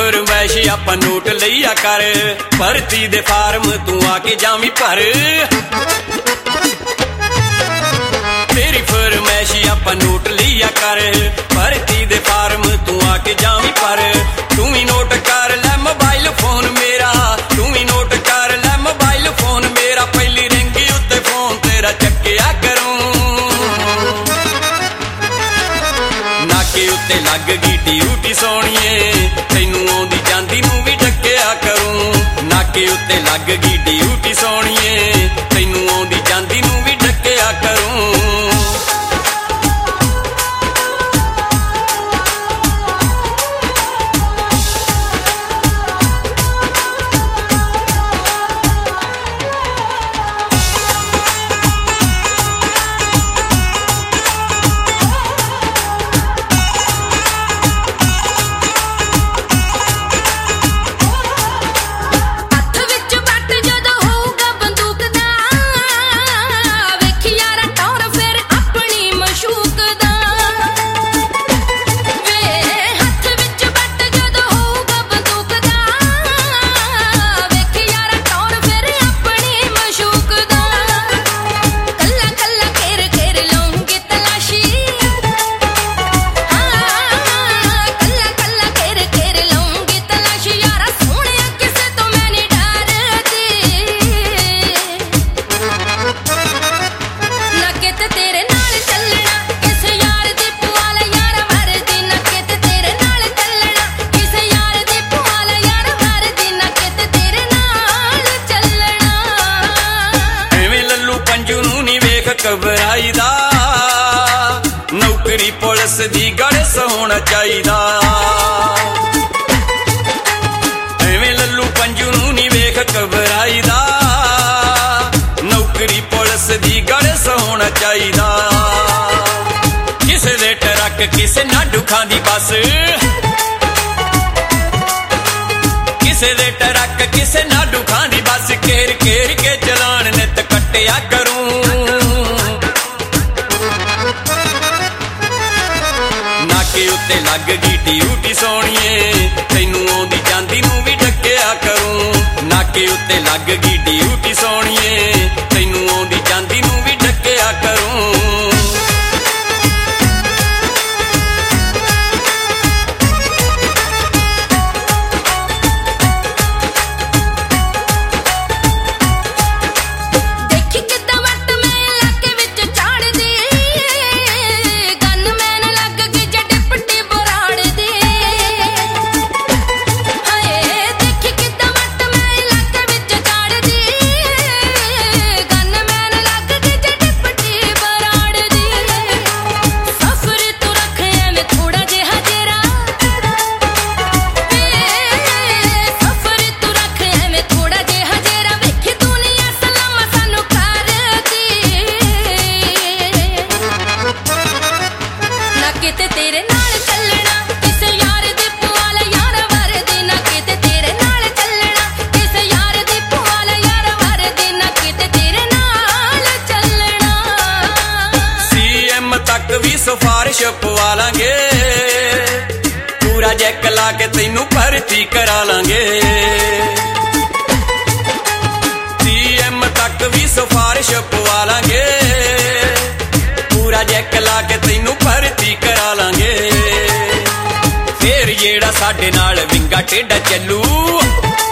फरमैश आपां नोट लिया कर, भर्ती दे फार्म तू आके जावी भर। तेरी फरमैश आपां नोट लिया कर, भर्ती दे फार्म तू आके जावी भर। तू ही नोट कर लै मोबाइल फोन मेरा, तू ही नोट कर लै मोबाइल फोन मेरा। पहली रिंग उत्ते फोन तेरा चक्किया करूं, नाके उत्ते लग गई ड्यूटी सोहणीए, तैनू आउंदी जांदी नू भी डक्किया करूं। नाके उत्ते लग गई ड्यूटी सोहणीए, तैनू आउंदी जांदी नू भी डक्किया करूं। घबराईदा नौकरी पुलिस दी गड़स होना चाहिदा। एवें लल्लू पंजू नू नी वेख घबराईदा, नौकरी पुलिस दी गड़स होना चाहिदा। किसे दे ट्रक किसे नाडू खांदी बस, किसे दे ट्रक किसे नाडू खांदी बस। घेर घेर के चलान नित कट्टिया करूं, नाके उत्ते लग गई ड्यूटी सोहणीए, तैनू आउंदी जांदी नू भी डक्किया करूं। नाके उत्ते लग गई ड्यूटी सोहणीए, तैनू आउंदी जांदी नू भी डक्किया करूं। सिफारिश पवा लांगे, पूरा जैक ला के तैनू भर्ती करा लांगे। सीएम तक भी सिफारिश पवा लांगे, पूरा जैक ला के तैनू भर्ती करा लांगे। फिर जेड़ा साडे नाल विंगा टेढ़ा चलू,